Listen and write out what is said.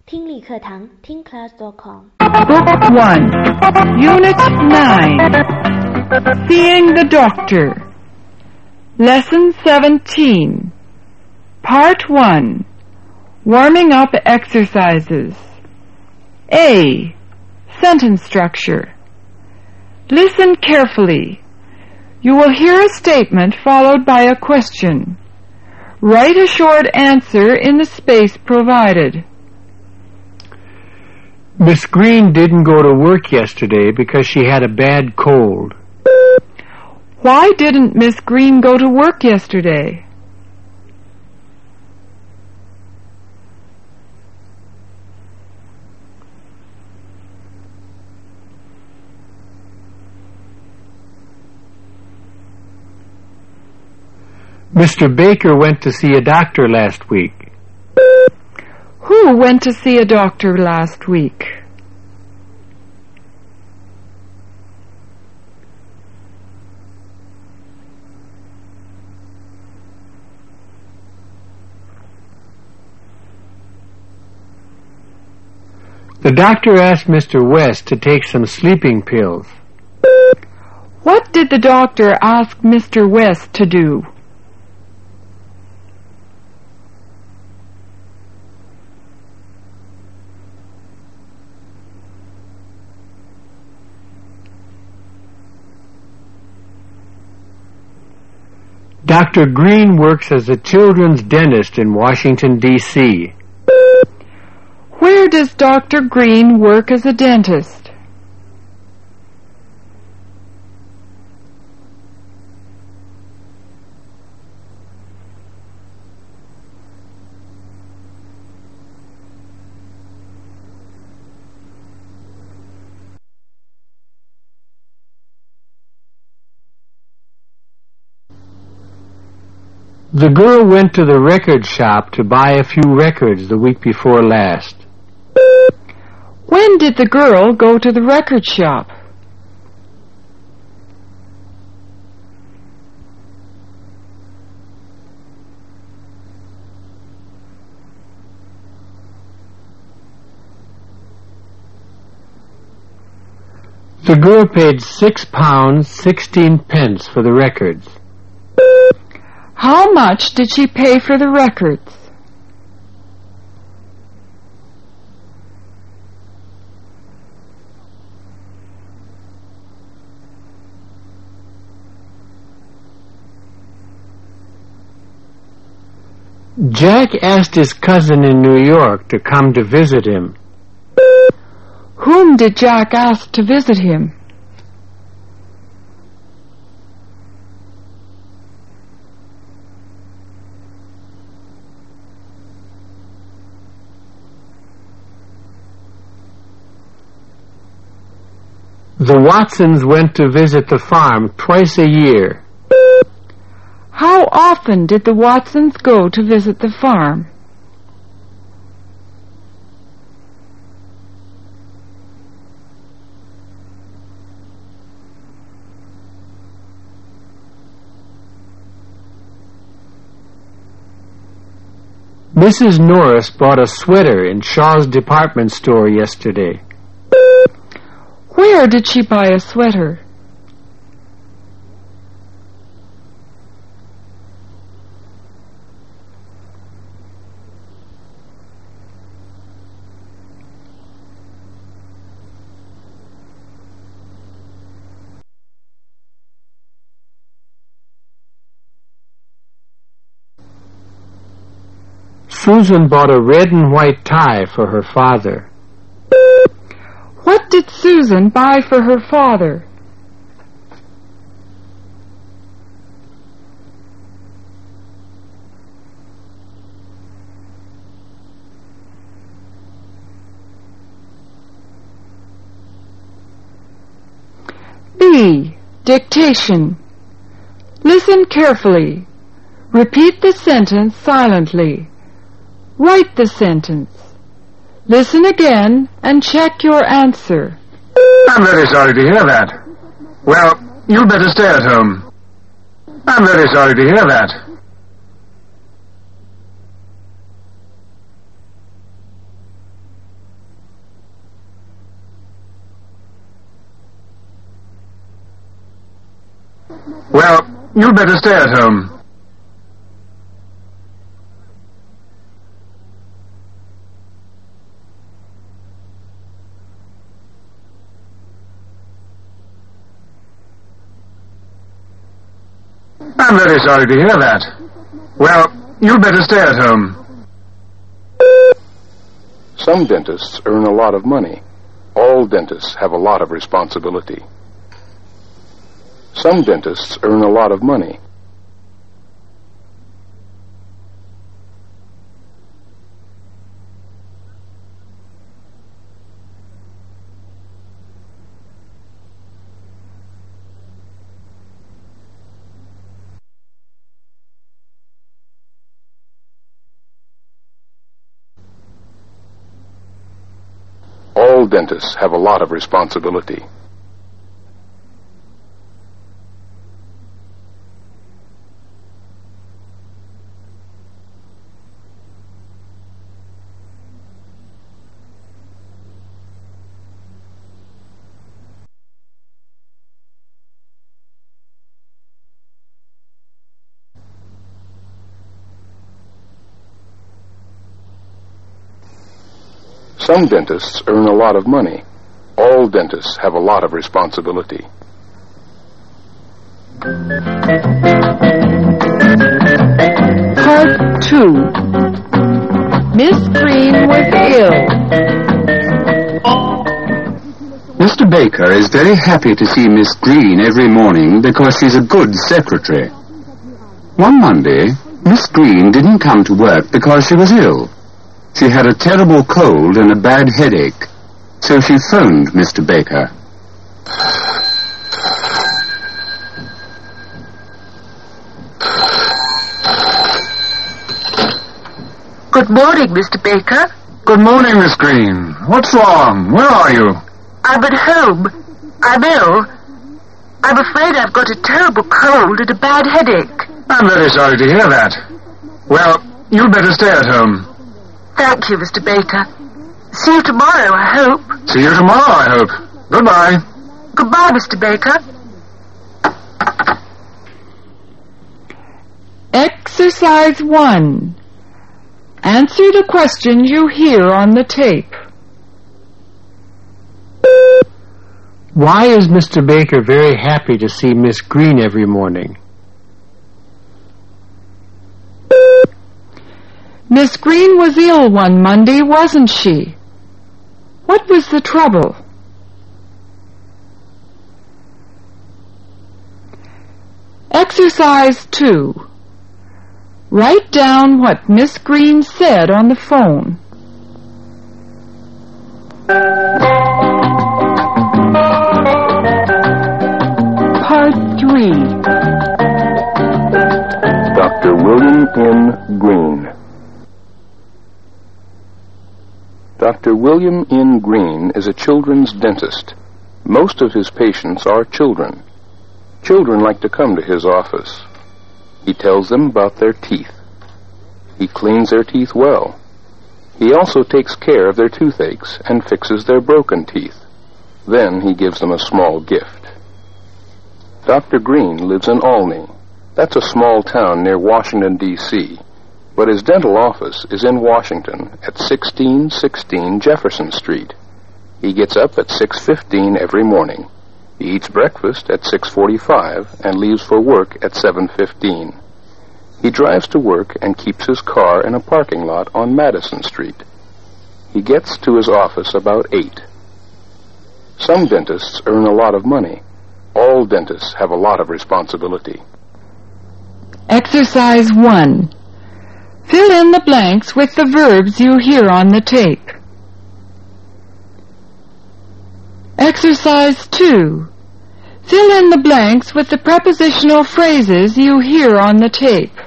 听力课堂听 class.com Book 1, Unit 9, Seeing the Doctor. Lesson 17, Part 1, Warming Up Exercises. A. Sentence structure. Listen carefully. You will hear a statement followed by a question. Write a short answer in the space provided. Miss Green didn't go to work yesterday because she had a bad cold. Why didn't Miss Green go to work yesterday? Mr. Baker went to see a doctor last week. Who went to see a doctor last week? The doctor asked Mr. West to take some sleeping pills. What did the doctor ask Mr. West to do? Dr. Green works as a children's dentist in Washington, D.C. Where does Dr. Green work as a dentist? The girl went to the record shop to buy a few records the week before last. When did the girl go to the record shop? The girl paid £6.16 for the records. How much did she pay for the records? Jack asked his cousin in New York to come to visit him. Whom did Jack ask to visit him? The Watsons went to visit the farm twice a year. How often did the Watsons go to visit the farm? Mrs. Norris bought a sweater in Shaw's department store yesterday. Where did she buy a sweater? Susan bought a red and white tie for her father. What did Susan buy for her father? B. Dictation. Listen carefully. Repeat the sentence silently. Write the sentence. Listen again and check your answer. I'm very sorry to hear that. Well, you'd better stay at home. I'm very sorry to hear that. Well, you'd better stay at home. I'm very sorry to hear that. Well, you'd better stay at home. Some dentists earn a lot of money. All dentists have a lot of responsibility. Some dentists earn a lot of money. All dentists have a lot of responsibility. Some dentists earn a lot of money. All dentists have a lot of responsibility. Part 2. Miss Green was ill. Mr. Baker is very happy to see Miss Green every morning because she's a good secretary. One Monday, Miss Green didn't come to work because she was ill. She had a terrible cold and a bad headache, so she phoned Mr. Baker. Good morning, Mr. Baker. Good morning, Miss Green. What's wrong? Where are you? I'm at home. I'm ill. I'm afraid I've got a terrible cold and a bad headache. I'm very sorry to hear that. Well, you'd better stay at home. Thank you, Mr. Baker. See you tomorrow, I hope. See you tomorrow, I hope. Goodbye. Goodbye, Mr. Baker. Exercise 1. Answer the questions you hear on the tape. Why is Mr. Baker very happy to see Miss Green every morning? Miss Green was ill one Monday, wasn't she? What was the trouble? Exercise 2. Write down what Miss Green said on the phone. Part 3. Dr. William N. Green. Dr. William N. Green is a children's dentist. Most of his patients are children. Children like to come to his office. He tells them about their teeth. He cleans their teeth well. He also takes care of their toothaches and fixes their broken teeth. Then he gives them a small gift. Dr. Green lives in Olney. That's a small town near Washington, D.C., but his dental office is in Washington at 1616 Jefferson Street. He gets up at 6:15 every morning. He eats breakfast at 6:45 and leaves for work at 7:15. He drives to work and keeps his car in a parking lot on Madison Street. He gets to his office about 8. Some dentists earn a lot of money. All dentists have a lot of responsibility. Exercise 1. Fill in the blanks with the verbs you hear on the tape. Exercise 2. Fill in the blanks with the prepositional phrases you hear on the tape.